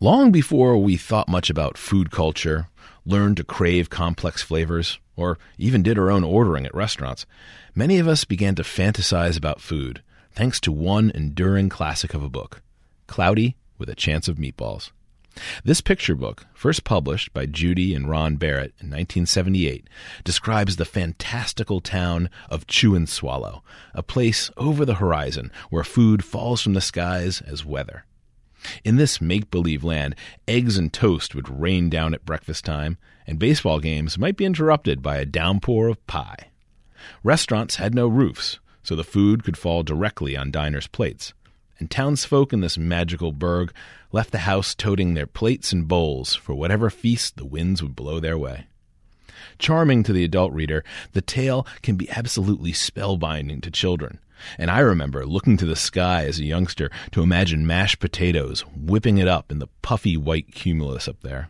Long before we thought much about food culture, learned to crave complex flavors, or even did our own ordering at restaurants, many of us began to fantasize about food, thanks to one enduring classic of a book, Cloudy with a Chance of Meatballs. This picture book, first published by Judy and Ron Barrett in 1978, describes the fantastical town of Chew and Swallow, a place over the horizon where food falls from the skies as weather. In this make-believe land, eggs and toast would rain down at breakfast time, and baseball games might be interrupted by a downpour of pie. Restaurants had no roofs, so the food could fall directly on diners' plates, and townsfolk in this magical burg left the house toting their plates and bowls for whatever feast the winds would blow their way. Charming to the adult reader, the tale can be absolutely spellbinding to children, and I remember looking to the sky as a youngster to imagine mashed potatoes whipping it up in the puffy white cumulus up there.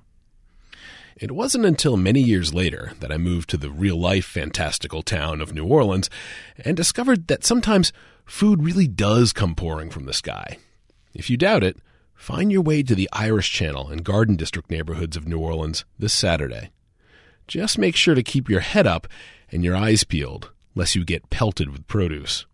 It wasn't until many years later that I moved to the real-life fantastical town of New Orleans and discovered that sometimes food really does come pouring from the sky. If you doubt it, find your way to the Irish Channel and Garden District neighborhoods of New Orleans this Saturday. Just make sure to keep your head up and your eyes peeled, lest you get pelted with produce.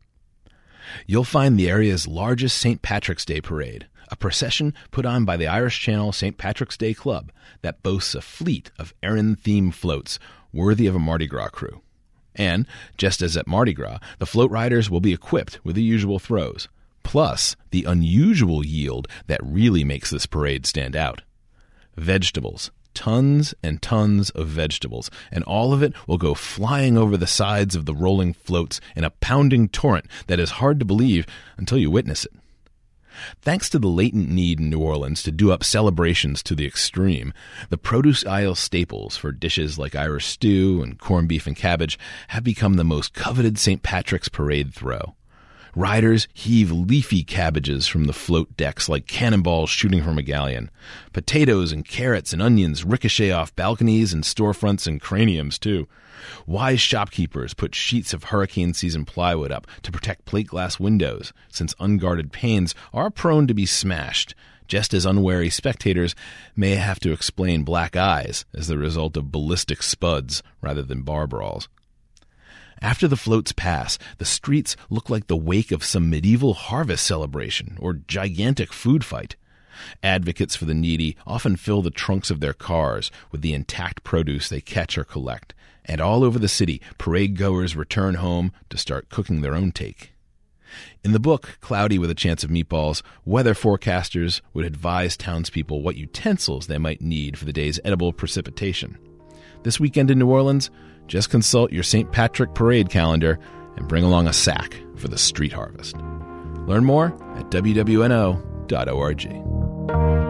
You'll find the area's largest St. Patrick's Day parade, a procession put on by the Irish Channel St. Patrick's Day Club that boasts a fleet of errand-themed floats worthy of a Mardi Gras crew. And, just as at Mardi Gras, the float riders will be equipped with the usual throws, plus the unusual yield that really makes this parade stand out. Vegetables. Tons and tons of vegetables, and all of it will go flying over the sides of the rolling floats in a pounding torrent that is hard to believe until you witness it. Thanks to the latent need in New Orleans to do up celebrations to the extreme, the produce aisle staples for dishes like Irish stew and corned beef and cabbage have become the most coveted St. Patrick's parade throw. Riders heave leafy cabbages from the float decks like cannonballs shooting from a galleon. Potatoes and carrots and onions ricochet off balconies and storefronts and craniums, too. Wise shopkeepers put sheets of hurricane-season plywood up to protect plate glass windows, since unguarded panes are prone to be smashed, just as unwary spectators may have to explain black eyes as the result of ballistic spuds rather than bar brawls. After the floats pass, the streets look like the wake of some medieval harvest celebration or gigantic food fight. Advocates for the needy often fill the trunks of their cars with the intact produce they catch or collect, and all over the city, parade goers return home to start cooking their own take. In the book, Cloudy with a Chance of Meatballs, weather forecasters would advise townspeople what utensils they might need for the day's edible precipitation. This weekend in New Orleans, just consult your St. Patrick parade calendar and bring along a sack for the street harvest. Learn more at wwno.org.